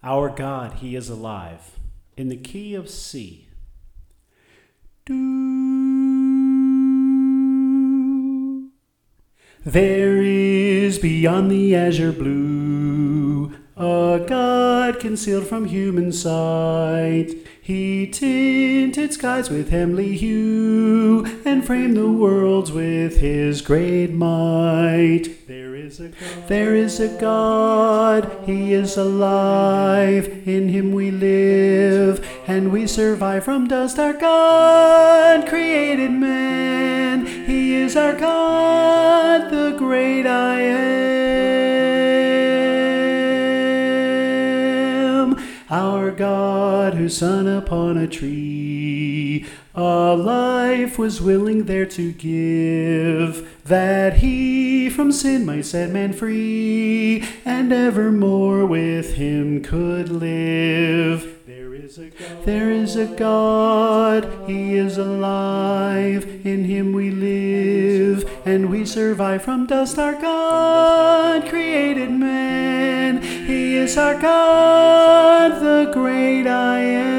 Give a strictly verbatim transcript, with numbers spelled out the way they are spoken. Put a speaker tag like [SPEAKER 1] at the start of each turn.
[SPEAKER 1] Our God, He is alive. In the key of C. Do. There is beyond the azure blue a God concealed from human sight. He tinted skies with heavenly hue and framed the worlds with His great might. There is a God. There is a God. He is alive. In Him we live and we survive. From dust our God created man. He is our God, the great I am. Our God, whose Son upon a tree a life was willing there to give, that He from sin might set man free, and evermore with Him could live. There is a God. There is a God. He is alive. In Him we live and we survive. From dust our God created man. He is our God, the great I am.